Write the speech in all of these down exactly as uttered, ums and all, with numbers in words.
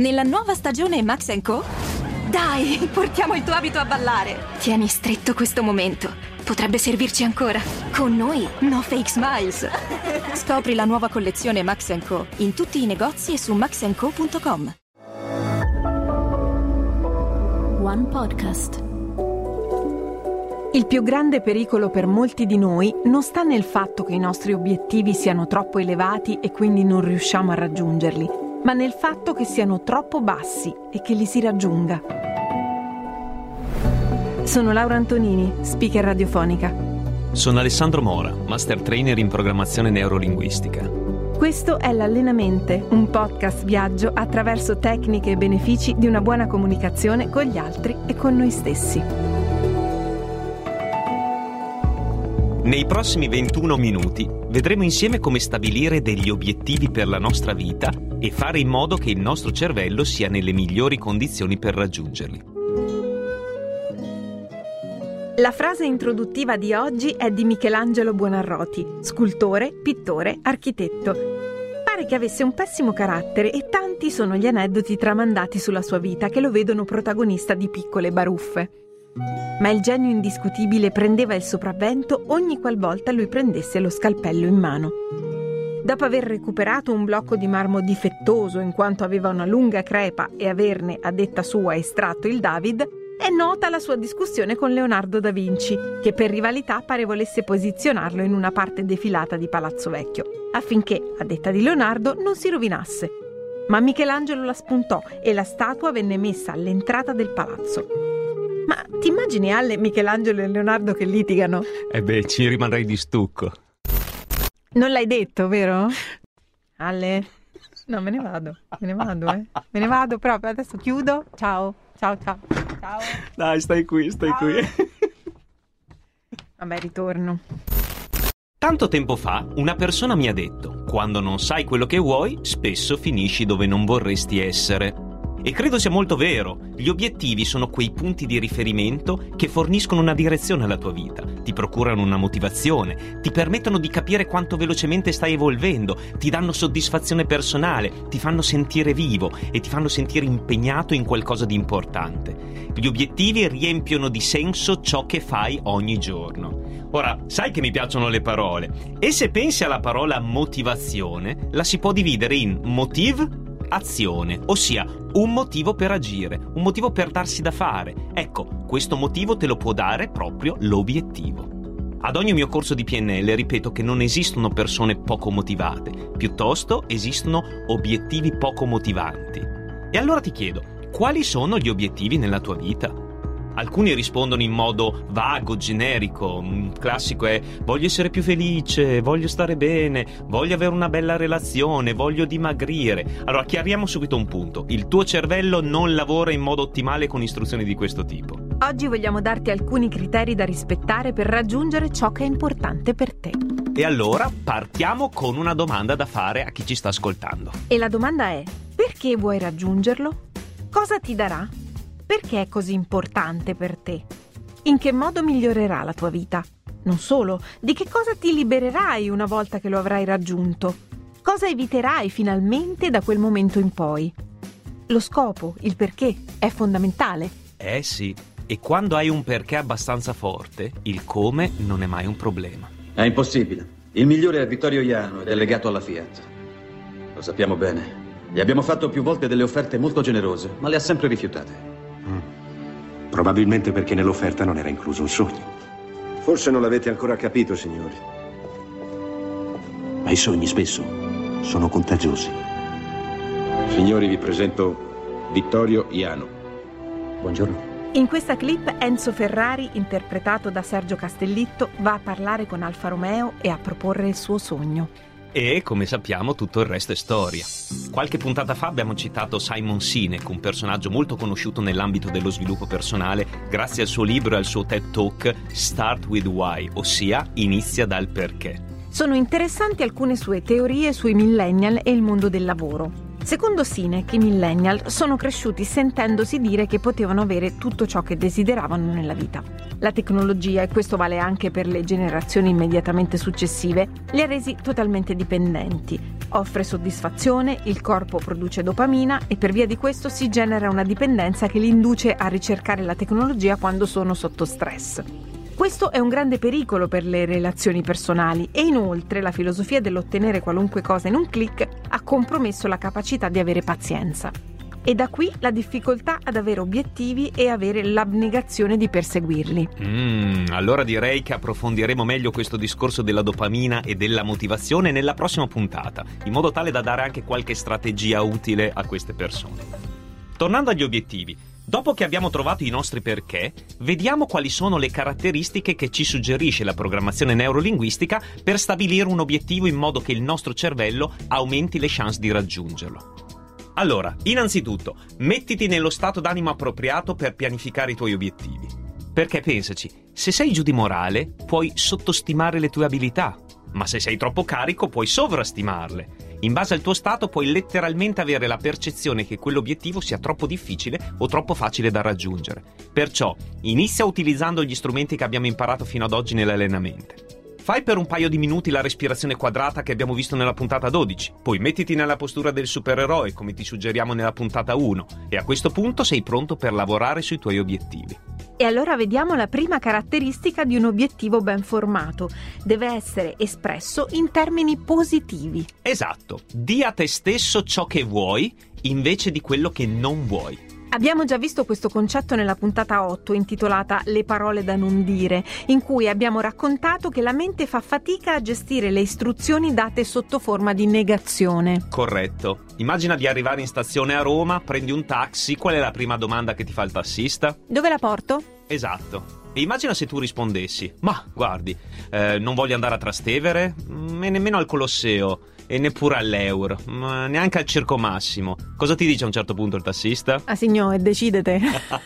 Nella nuova stagione Max and Co? Dai, portiamo il tuo abito a ballare. Tieni stretto questo momento. Potrebbe servirci ancora. Con noi, no fake smiles. Scopri la nuova collezione Max and Co in tutti i negozi e su max and co punto com. One Podcast. Il più grande pericolo per molti di noi non sta nel fatto che i nostri obiettivi siano troppo elevati e quindi non riusciamo a raggiungerli, ma nel fatto che siano troppo bassi e che li si raggiunga. Sono Laura Antonini, speaker radiofonica. Sono Alessandro Mora, master trainer in programmazione neurolinguistica. Questo è l'Allenamente, un podcast viaggio attraverso tecniche e benefici di una buona comunicazione con gli altri e con noi stessi. Nei prossimi ventuno minuti vedremo insieme come stabilire degli obiettivi per la nostra vita e fare in modo che il nostro cervello sia nelle migliori condizioni per raggiungerli. La frase introduttiva di oggi è di Michelangelo Buonarroti, scultore, pittore, architetto. Pare che avesse un pessimo carattere e tanti sono gli aneddoti tramandati sulla sua vita che lo vedono protagonista di piccole baruffe. Ma il genio indiscutibile prendeva il sopravvento ogni qualvolta lui prendesse lo scalpello in mano. Dopo aver recuperato un blocco di marmo difettoso in quanto aveva una lunga crepa e averne, a detta sua, estratto il David, è nota la sua discussione con Leonardo da Vinci, che per rivalità pare volesse posizionarlo in una parte defilata di Palazzo Vecchio, affinché, a detta di Leonardo, non si rovinasse. Ma Michelangelo la spuntò e la statua venne messa all'entrata del palazzo. Ma ti immagini Alle, Michelangelo e Leonardo che litigano? Eh beh, ci rimarrei di stucco. Non l'hai detto, vero? Alle? No, me ne vado, me ne vado, eh. Me ne vado proprio, adesso chiudo. Ciao, ciao, ciao. Ciao. Dai, stai qui, stai Ciao. qui. Vabbè, ritorno. Tanto tempo fa una persona mi ha detto: quando non sai quello che vuoi, spesso finisci dove non vorresti essere. E credo sia molto vero. Gli obiettivi sono quei punti di riferimento che forniscono una direzione alla tua vita, ti procurano una motivazione, ti permettono di capire quanto velocemente stai evolvendo, ti danno soddisfazione personale, ti fanno sentire vivo e ti fanno sentire impegnato in qualcosa di importante. Gli obiettivi riempiono di senso ciò che fai ogni giorno. Ora, sai che mi piacciono le parole, e se pensi alla parola motivazione, la si può dividere in motive, azione, ossia un motivo per agire, un motivo per darsi da fare. Ecco, questo motivo te lo può dare proprio l'obiettivo. Ad ogni mio corso di P N L ripeto che non esistono persone poco motivate, piuttosto esistono obiettivi poco motivanti. E allora ti chiedo, quali sono gli obiettivi nella tua vita? Alcuni rispondono in modo vago, generico. Un classico è: voglio essere più felice, voglio stare bene, voglio avere una bella relazione, voglio dimagrire. Allora chiariamo subito un punto: il tuo cervello non lavora in modo ottimale con istruzioni di questo tipo. Oggi vogliamo darti alcuni criteri da rispettare per raggiungere ciò che è importante per te. E allora partiamo con una domanda da fare a chi ci sta ascoltando. E la domanda è: perché vuoi raggiungerlo? Cosa ti darà? Perché è così importante per te? In che modo migliorerà la tua vita? Non solo, di che cosa ti libererai una volta che lo avrai raggiunto? Cosa eviterai finalmente da quel momento in poi? Lo scopo, il perché, è fondamentale. Eh sì, e quando hai un perché abbastanza forte, il come non è mai un problema. È impossibile. Il migliore è Vittorio Iano ed è legato alla Fiat. Lo sappiamo bene. Gli abbiamo fatto più volte delle offerte molto generose, ma le ha sempre rifiutate. Mm. Probabilmente perché nell'offerta non era incluso un sogno. Forse non l'avete ancora capito, signori. Ma i sogni spesso sono contagiosi. Signori, vi presento Vittorio Iano. Buongiorno. In questa clip Enzo Ferrari, interpretato da Sergio Castellitto, va a parlare con Alfa Romeo e a proporre il suo sogno. E, come sappiamo, tutto il resto è storia. Qualche puntata fa abbiamo citato Simon Sinek, un personaggio molto conosciuto nell'ambito dello sviluppo personale grazie al suo libro e al suo TED Talk Start with Why, ossia Inizia dal perché. Sono interessanti alcune sue teorie sui millennial e il mondo del lavoro. Secondo Sinek, i millennial sono cresciuti sentendosi dire che potevano avere tutto ciò che desideravano nella vita. La tecnologia, e questo vale anche per le generazioni immediatamente successive, li ha resi totalmente dipendenti. Offre soddisfazione, il corpo produce dopamina e per via di questo si genera una dipendenza che li induce a ricercare la tecnologia quando sono sotto stress. Questo è un grande pericolo per le relazioni personali e inoltre la filosofia dell'ottenere qualunque cosa in un click ha compromesso la capacità di avere pazienza. E da qui la difficoltà ad avere obiettivi e avere l'abnegazione di perseguirli. Mm, allora direi che approfondiremo meglio questo discorso della dopamina e della motivazione nella prossima puntata, in modo tale da dare anche qualche strategia utile a queste persone. Tornando agli obiettivi, dopo che abbiamo trovato i nostri perché, vediamo quali sono le caratteristiche che ci suggerisce la programmazione neurolinguistica per stabilire un obiettivo in modo che il nostro cervello aumenti le chance di raggiungerlo. Allora, innanzitutto, mettiti nello stato d'animo appropriato per pianificare i tuoi obiettivi. Perché pensaci, se sei giù di morale, puoi sottostimare le tue abilità, ma se sei troppo carico puoi sovrastimarle. In base al tuo stato puoi letteralmente avere la percezione che quell'obiettivo sia troppo difficile o troppo facile da raggiungere. Perciò, inizia utilizzando gli strumenti che abbiamo imparato fino ad oggi nell'allenamento. Fai per un paio di minuti la respirazione quadrata che abbiamo visto nella puntata dodici, poi mettiti nella postura del supereroe come ti suggeriamo nella puntata uno e a questo punto sei pronto per lavorare sui tuoi obiettivi. E allora vediamo la prima caratteristica di un obiettivo ben formato. Deve essere espresso in termini positivi. Esatto, di a te stesso ciò che vuoi invece di quello che non vuoi. Abbiamo già visto questo concetto nella puntata otto, intitolata Le parole da non dire, in cui abbiamo raccontato che la mente fa fatica a gestire le istruzioni date sotto forma di negazione. Corretto. Immagina di arrivare in stazione a Roma, prendi un taxi, qual è la prima domanda che ti fa il tassista? Dove la porto? Esatto. E immagina se tu rispondessi: ma guardi, eh, non voglio andare a Trastevere e nemmeno al Colosseo e neppure all'Eur, ma neanche al Circo Massimo. Cosa ti dice a un certo punto il tassista? Ah signore, decidete.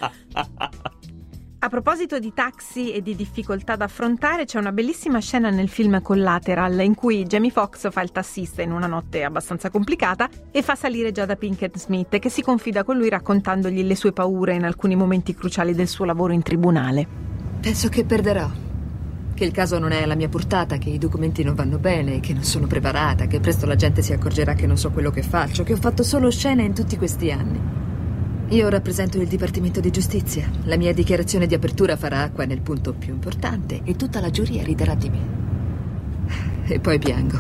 A proposito di taxi e di difficoltà da affrontare, c'è una bellissima scena nel film Collateral in cui Jamie Foxx fa il tassista in una notte abbastanza complicata e fa salire Jada Pinkett Smith, che si confida con lui raccontandogli le sue paure in alcuni momenti cruciali del suo lavoro in tribunale. Penso che perderò, che il caso non è alla mia portata, che i documenti non vanno bene, che non sono preparata, che presto la gente si accorgerà che non so quello che faccio, che ho fatto solo scene in tutti questi anni. Io rappresento il Dipartimento di Giustizia. La mia dichiarazione di apertura farà acqua nel punto più importante e tutta la giuria riderà di me. E poi piango.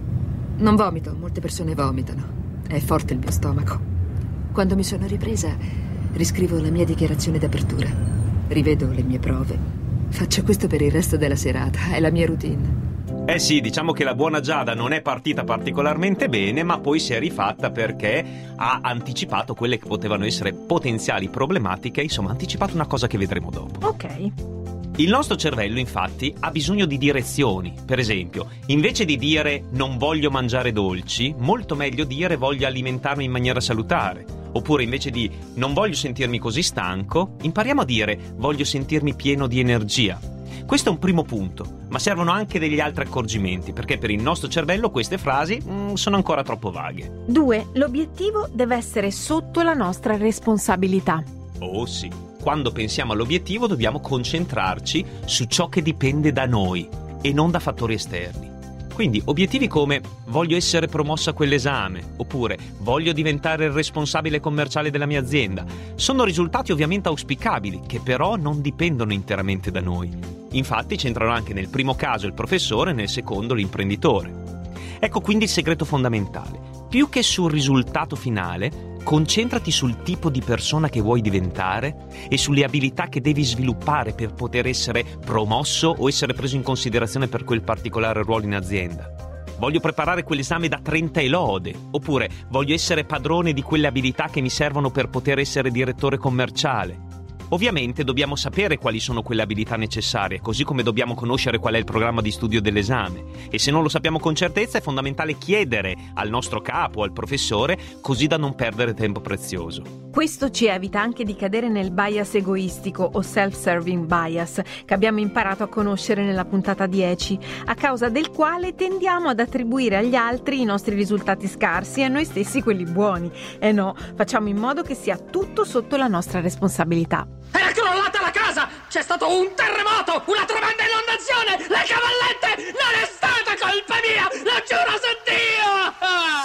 Non vomito, molte persone vomitano. È forte il mio stomaco. Quando mi sono ripresa, riscrivo la mia dichiarazione d'apertura. Rivedo le mie prove. Faccio questo per il resto della serata, è la mia routine. Eh sì, diciamo che la buona Giada non è partita particolarmente bene, ma poi si è rifatta perché ha anticipato quelle che potevano essere potenziali problematiche, insomma ha anticipato una cosa che vedremo dopo. Ok. Il nostro cervello, infatti, ha bisogno di direzioni. Per esempio, invece di dire non voglio mangiare dolci, molto meglio dire voglio alimentarmi in maniera salutare. Oppure invece di non voglio sentirmi così stanco, impariamo a dire voglio sentirmi pieno di energia. Questo è un primo punto, ma servono anche degli altri accorgimenti, perché per il nostro cervello queste frasi mm, sono ancora troppo vaghe. Due, l'obiettivo deve essere sotto la nostra responsabilità. Oh sì, quando pensiamo all'obiettivo dobbiamo concentrarci su ciò che dipende da noi e non da fattori esterni. Quindi obiettivi come voglio essere promosso a quell'esame, oppure voglio diventare il responsabile commerciale della mia azienda, sono risultati ovviamente auspicabili, che però non dipendono interamente da noi. Infatti c'entrano anche nel primo caso il professore e nel secondo l'imprenditore. Ecco quindi il segreto fondamentale. Più che sul risultato finale, concentrati sul tipo di persona che vuoi diventare e sulle abilità che devi sviluppare per poter essere promosso o essere preso in considerazione per quel particolare ruolo in azienda. Voglio preparare quell'esame da trenta e lode, oppure voglio essere padrone di quelle abilità che mi servono per poter essere direttore commerciale. Ovviamente dobbiamo sapere quali sono quelle abilità necessarie, così come dobbiamo conoscere qual è il programma di studio dell'esame. E se non lo sappiamo con certezza è fondamentale chiedere al nostro capo o al professore, così da non perdere tempo prezioso. Questo ci evita anche di cadere nel bias egoistico o self-serving bias che abbiamo imparato a conoscere nella puntata dieci, a causa del quale tendiamo ad attribuire agli altri i nostri risultati scarsi e a noi stessi quelli buoni. E no, facciamo in modo che sia tutto sotto la nostra responsabilità. Era crollata la casa! C'è stato un terremoto! Una tremenda inondazione! Le cavallette! Non è stata colpa mia! Lo giuro su Dio!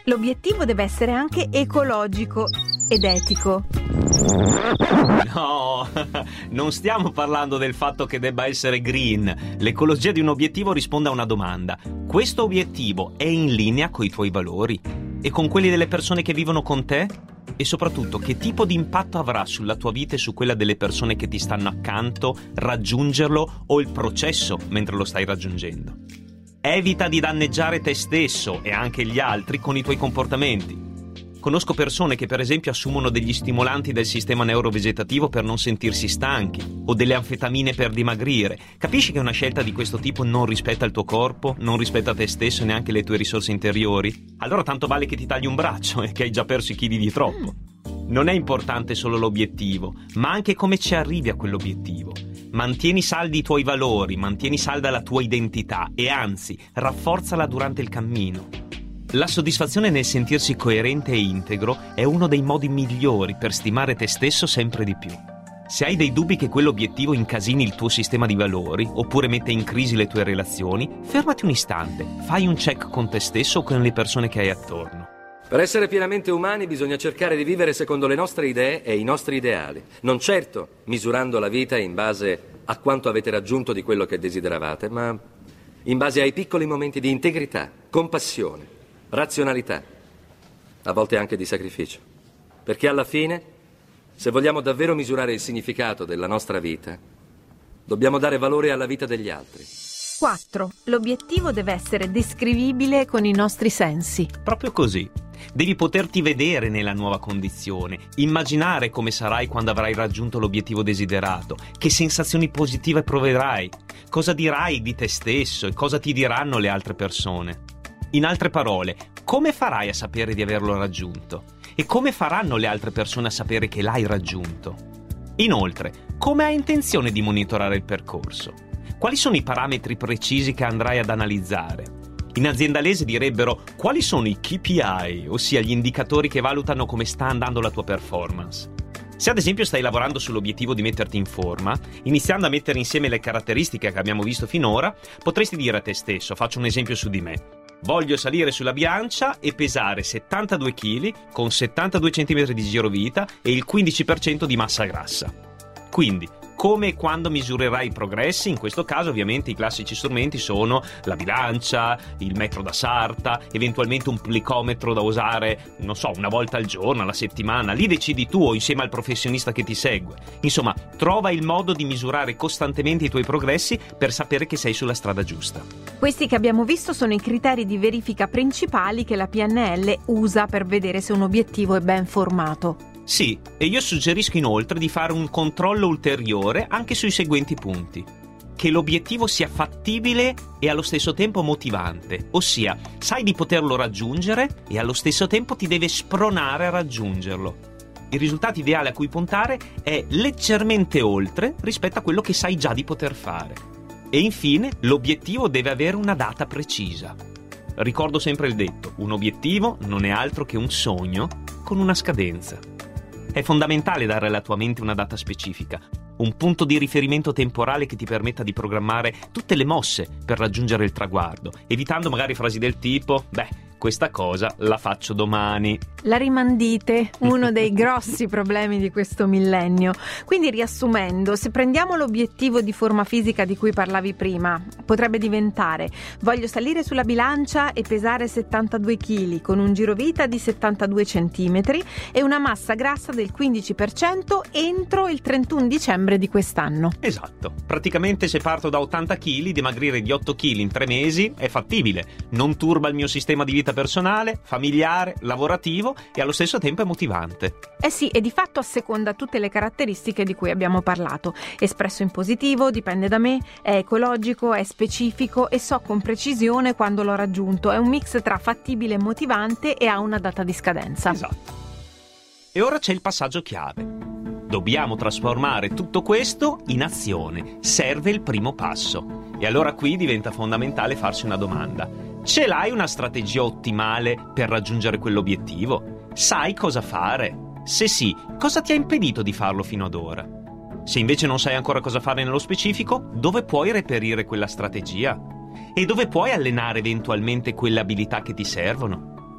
L'obiettivo deve essere anche ecologico ed etico. No, non stiamo parlando del fatto che debba essere green. L'ecologia di un obiettivo risponde a una domanda. Questo obiettivo è in linea con i tuoi valori e con quelli delle persone che vivono con te? E soprattutto, che tipo di impatto avrà sulla tua vita e su quella delle persone che ti stanno accanto raggiungerlo o il processo mentre lo stai raggiungendo? Evita di danneggiare te stesso e anche gli altri con i tuoi comportamenti. Conosco persone che per esempio assumono degli stimolanti del sistema neurovegetativo per non sentirsi stanchi o delle anfetamine per dimagrire. Capisci che una scelta di questo tipo non rispetta il tuo corpo, non rispetta te stesso e neanche le tue risorse interiori? Allora tanto vale che ti tagli un braccio e che hai già perso i chili di troppo. Non è importante solo l'obiettivo, ma anche come ci arrivi a quell'obiettivo. Mantieni saldi i tuoi valori, mantieni salda la tua identità e anzi, rafforzala durante il cammino. La soddisfazione nel sentirsi coerente e integro è uno dei modi migliori per stimare te stesso sempre di più. Se hai dei dubbi che quell'obiettivo incasini il tuo sistema di valori oppure mette in crisi le tue relazioni, fermati un istante, fai un check con te stesso o con le persone che hai attorno. Per essere pienamente umani bisogna cercare di vivere secondo le nostre idee e i nostri ideali, non certo misurando la vita in base a quanto avete raggiunto di quello che desideravate, ma in base ai piccoli momenti di integrità, compassione, razionalità, a volte anche di sacrificio. Perché alla fine, se vogliamo davvero misurare il significato della nostra vita, dobbiamo dare valore alla vita degli altri. quattro. L'obiettivo deve essere descrivibile con i nostri sensi. Proprio così. Devi poterti vedere nella nuova condizione, immaginare come sarai quando avrai raggiunto l'obiettivo desiderato, che sensazioni positive proverai, cosa dirai di te stesso e cosa ti diranno le altre persone. In altre parole, come farai a sapere di averlo raggiunto? E come faranno le altre persone a sapere che l'hai raggiunto? Inoltre, come hai intenzione di monitorare il percorso? Quali sono i parametri precisi che andrai ad analizzare? In aziendalese direbbero quali sono i K P I, ossia gli indicatori che valutano come sta andando la tua performance. Se ad esempio stai lavorando sull'obiettivo di metterti in forma, iniziando a mettere insieme le caratteristiche che abbiamo visto finora, potresti dire a te stesso, faccio un esempio su di me, voglio salire sulla bilancia e pesare settantadue chili con settantadue centimetri di girovita e il quindici per cento di massa grassa. Quindi, come e quando misurerai i progressi? In questo caso ovviamente i classici strumenti sono la bilancia, il metro da sarta, eventualmente un plicometro da usare, non so, una volta al giorno, alla settimana. Lì decidi tu o insieme al professionista che ti segue. Insomma, trova il modo di misurare costantemente i tuoi progressi per sapere che sei sulla strada giusta. Questi che abbiamo visto sono i criteri di verifica principali che la P N L usa per vedere se un obiettivo è ben formato. Sì, e io suggerisco inoltre di fare un controllo ulteriore anche sui seguenti punti. Che l'obiettivo sia fattibile e allo stesso tempo motivante, ossia sai di poterlo raggiungere e allo stesso tempo ti deve spronare a raggiungerlo. Il risultato ideale a cui puntare è leggermente oltre rispetto a quello che sai già di poter fare. E infine, l'obiettivo deve avere una data precisa. Ricordo sempre il detto, un obiettivo non è altro che un sogno con una scadenza. È fondamentale dare alla tua mente una data specifica, un punto di riferimento temporale che ti permetta di programmare tutte le mosse per raggiungere il traguardo, evitando magari frasi del tipo, beh, questa cosa la faccio domani. La rimandite, uno dei grossi problemi di questo millennio. Quindi riassumendo, se prendiamo l'obiettivo di forma fisica di cui parlavi prima, potrebbe diventare voglio salire sulla bilancia e pesare settantadue chili con un girovita di settantadue centimetri e una massa grassa del quindici per cento entro il trentuno dicembre di quest'anno. Esatto, praticamente se parto da ottanta chili, dimagrire di otto chili in tre mesi è fattibile, non turba il mio sistema di vita personale, familiare, lavorativo e allo stesso tempo è motivante. Eh sì, e di fatto asseconda tutte le caratteristiche di cui abbiamo parlato. Espresso in positivo, dipende da me, è ecologico, è specifico e so con precisione quando l'ho raggiunto. È un mix tra fattibile e motivante e ha una data di scadenza. Esatto. E ora c'è il passaggio chiave. Dobbiamo trasformare tutto questo in azione. Serve il primo passo. E allora qui diventa fondamentale farsi una domanda. Ce l'hai una strategia ottimale per raggiungere quell'obiettivo? Sai cosa fare? Se sì, cosa ti ha impedito di farlo fino ad ora? Se invece non sai ancora cosa fare nello specifico, dove puoi reperire quella strategia? E dove puoi allenare eventualmente quelle abilità che ti servono?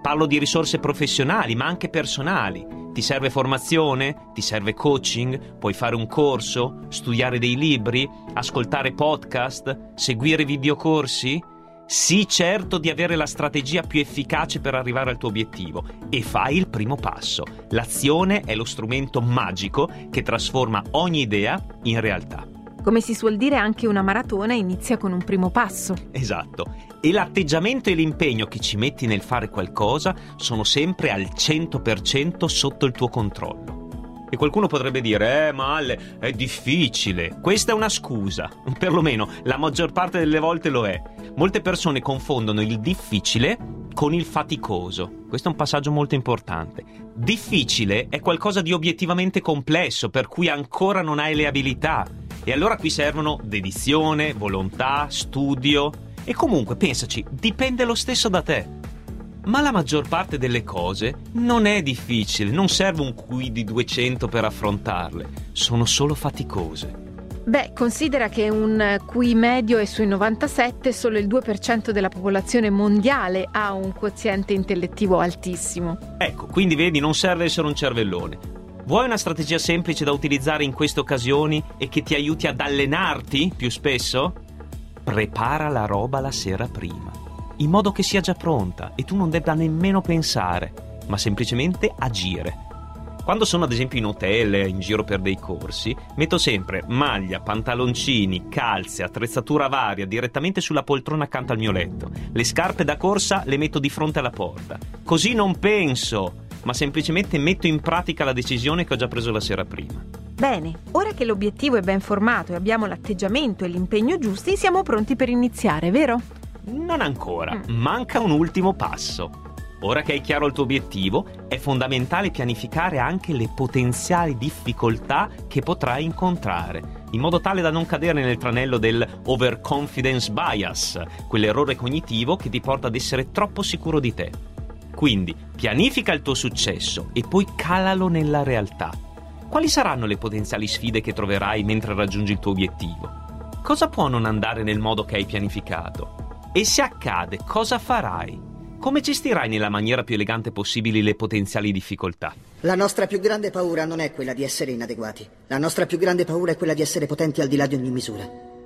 Parlo di risorse professionali, ma anche personali. Ti serve formazione? Ti serve coaching? Puoi fare un corso? Studiare dei libri? Ascoltare podcast? Seguire videocorsi? Sii certo di avere la strategia più efficace per arrivare al tuo obiettivo e fai il primo passo. L'azione è lo strumento magico che trasforma ogni idea in realtà. Come si suol dire, anche una maratona inizia con un primo passo. Esatto. E l'atteggiamento e l'impegno che ci metti nel fare qualcosa sono sempre al cento per cento sotto il tuo controllo. E qualcuno potrebbe dire, eh ma Ale, è difficile. Questa è una scusa. Perlomeno la maggior parte delle volte lo è. Molte persone confondono il difficile con il faticoso. Questo è un passaggio molto importante. Difficile è qualcosa di obiettivamente complesso, per cui ancora non hai le abilità. E allora qui servono dedizione, volontà, studio. E comunque, pensaci, dipende lo stesso da te. Ma la maggior parte delle cose non è difficile, non serve un Q I di duecento per affrontarle, sono solo faticose. Beh, considera che un Q I medio è sui novantasette, solo il due per cento della popolazione mondiale ha un quoziente intellettivo altissimo. Ecco, quindi vedi, non serve essere un cervellone. Vuoi una strategia semplice da utilizzare in queste occasioni e che ti aiuti ad allenarti più spesso? Prepara la roba la sera prima, in modo che sia già pronta e tu non debba nemmeno pensare, ma semplicemente agire. Quando sono ad esempio in hotel, in giro per dei corsi, metto sempre maglia, pantaloncini, calze, attrezzatura varia direttamente sulla poltrona accanto al mio letto. Le scarpe da corsa le metto di fronte alla porta. Così non penso, ma semplicemente metto in pratica la decisione che ho già preso la sera prima. Bene, ora che l'obiettivo è ben formato e abbiamo l'atteggiamento e l'impegno giusti, siamo pronti per iniziare, vero? Non ancora, manca un ultimo passo. Ora che hai chiaro il tuo obiettivo, è fondamentale pianificare anche le potenziali difficoltà che potrai incontrare, in modo tale da non cadere nel tranello del overconfidence bias, quell'errore cognitivo che ti porta ad essere troppo sicuro di te. Quindi, pianifica il tuo successo e poi calalo nella realtà. Quali saranno le potenziali sfide che troverai mentre raggiungi il tuo obiettivo? Cosa può non andare nel modo che hai pianificato? E se accade, cosa farai? Come gestirai nella maniera più elegante possibile le potenziali difficoltà? La nostra più grande paura non è quella di essere inadeguati. La nostra più grande paura è quella di essere potenti al di là di ogni misura.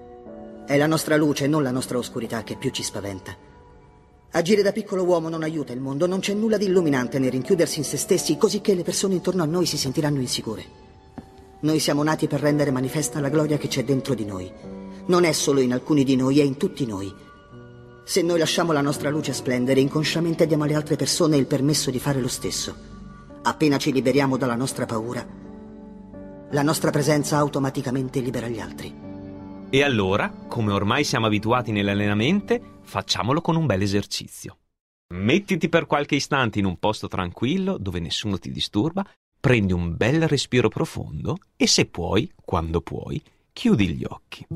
È la nostra luce, non la nostra oscurità, che più ci spaventa. Agire da piccolo uomo non aiuta il mondo, non c'è nulla di illuminante nel rinchiudersi in se stessi, così che le persone intorno a noi si sentiranno insicure. Noi siamo nati per rendere manifesta la gloria che c'è dentro di noi. Non è solo in alcuni di noi, è in tutti noi. Se noi lasciamo la nostra luce splendere, inconsciamente diamo alle altre persone il permesso di fare lo stesso. Appena ci liberiamo dalla nostra paura, la nostra presenza automaticamente libera gli altri. E allora, come ormai siamo abituati nell'allenamento, facciamolo con un bel esercizio. Mettiti per qualche istante in un posto tranquillo, dove nessuno ti disturba, prendi un bel respiro profondo e se puoi, quando puoi, chiudi gli occhi.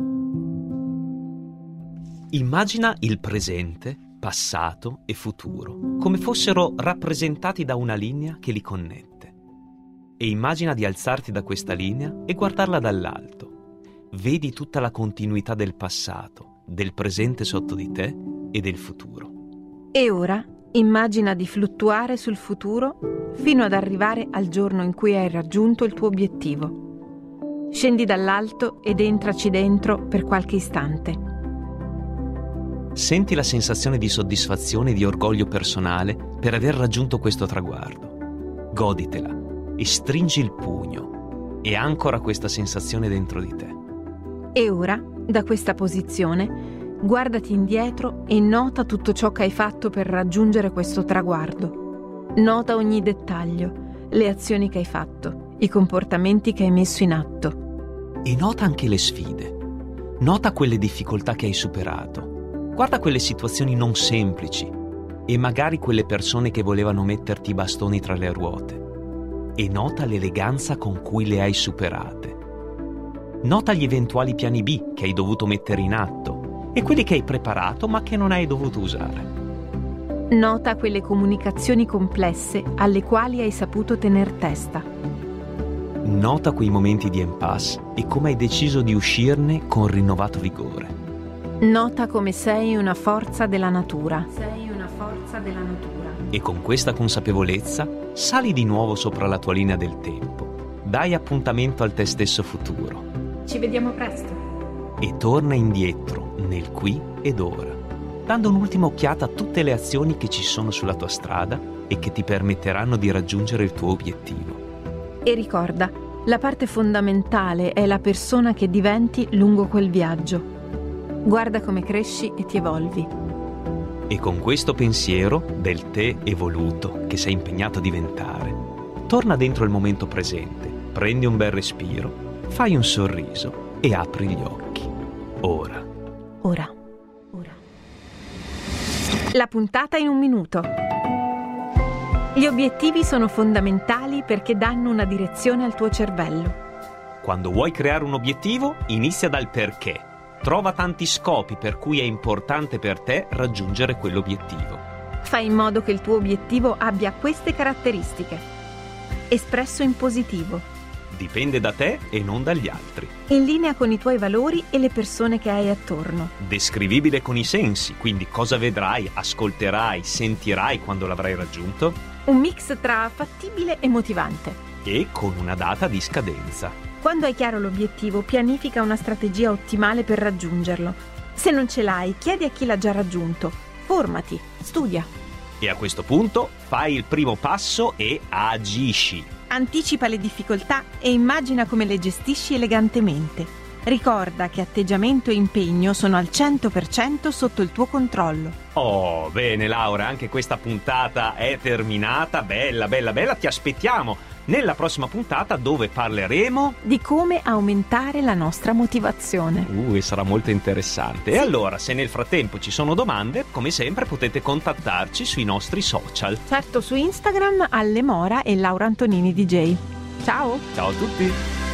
Immagina il presente, passato e futuro come fossero rappresentati da una linea che li connette. E immagina di alzarti da questa linea e guardarla dall'alto. Vedi tutta la continuità del passato, del presente sotto di te e del futuro. E ora immagina di fluttuare sul futuro fino ad arrivare al giorno in cui hai raggiunto il tuo obiettivo. Scendi dall'alto ed entraci dentro per qualche istante. Senti la sensazione di soddisfazione e di orgoglio personale per aver raggiunto questo traguardo. Goditela e stringi il pugno e ancora questa sensazione dentro di te. E ora, da questa posizione, guardati indietro e nota tutto ciò che hai fatto per raggiungere questo traguardo. Nota ogni dettaglio, le azioni che hai fatto, i comportamenti che hai messo in atto. E nota anche le sfide. Nota quelle difficoltà che hai superato. Guarda quelle situazioni non semplici e magari quelle persone che volevano metterti i bastoni tra le ruote. E nota l'eleganza con cui le hai superate. Nota gli eventuali piani B che hai dovuto mettere in atto e quelli che hai preparato ma che non hai dovuto usare. Nota quelle comunicazioni complesse alle quali hai saputo tener testa. Nota quei momenti di impasse e come hai deciso di uscirne con rinnovato vigore. Nota come sei una forza della natura. Sei una forza della natura. E con questa consapevolezza sali di nuovo sopra la tua linea del tempo, dai appuntamento al te stesso futuro. Ci vediamo presto. E torna indietro, nel qui ed ora, dando un'ultima occhiata a tutte le azioni che ci sono sulla tua strada e che ti permetteranno di raggiungere il tuo obiettivo. E ricorda, la parte fondamentale è la persona che diventi lungo quel viaggio. Guarda come cresci e ti evolvi. E con questo pensiero del te evoluto che sei impegnato a diventare, torna dentro il momento presente, prendi un bel respiro, fai un sorriso e apri gli occhi. Ora. Ora. Ora. La puntata in un minuto. Gli obiettivi sono fondamentali perché danno una direzione al tuo cervello. Quando vuoi creare un obiettivo, inizia dal perché. Trova tanti scopi per cui è importante per te raggiungere quell'obiettivo. Fai in modo che il tuo obiettivo abbia queste caratteristiche. Espresso in positivo. Dipende da te e non dagli altri. In linea con i tuoi valori e le persone che hai attorno. Descrivibile con i sensi, quindi cosa vedrai, ascolterai, sentirai quando l'avrai raggiunto? Un mix tra fattibile e motivante. E con una data di scadenza. Quando hai chiaro l'obiettivo, pianifica una strategia ottimale per raggiungerlo. Se non ce l'hai, chiedi a chi l'ha già raggiunto. Formati, studia. E a questo punto fai il primo passo e agisci. Anticipa le difficoltà e immagina come le gestisci elegantemente. Ricorda che atteggiamento e impegno sono al cento per cento sotto il tuo controllo. Oh, bene Laura, anche questa puntata è terminata. Bella, bella, bella, ti aspettiamo nella prossima puntata dove parleremo di come aumentare la nostra motivazione. Uh, e sarà molto interessante. Sì. E allora, se nel frattempo ci sono domande, come sempre potete contattarci sui nostri social. Certo, su Instagram alle Mora e Laura Antonini D J. Ciao! Ciao a tutti!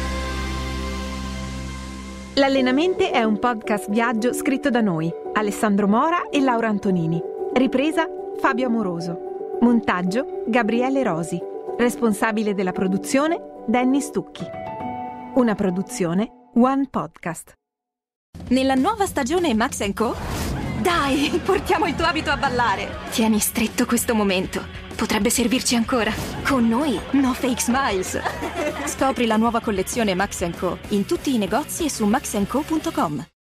L'Allenamente è un podcast viaggio scritto da noi, Alessandro Mora e Laura Antonini. Ripresa Fabio Amoroso. Montaggio Gabriele Rosi. Responsabile della produzione Danny Stucchi. Una produzione One Podcast. Nella nuova stagione Max and Co? Dai, portiamo il tuo abito a ballare. Tieni stretto questo momento. Potrebbe servirci ancora. Con noi, no fake smiles. Scopri la nuova collezione Max and Co in tutti i negozi e su max and co punto com.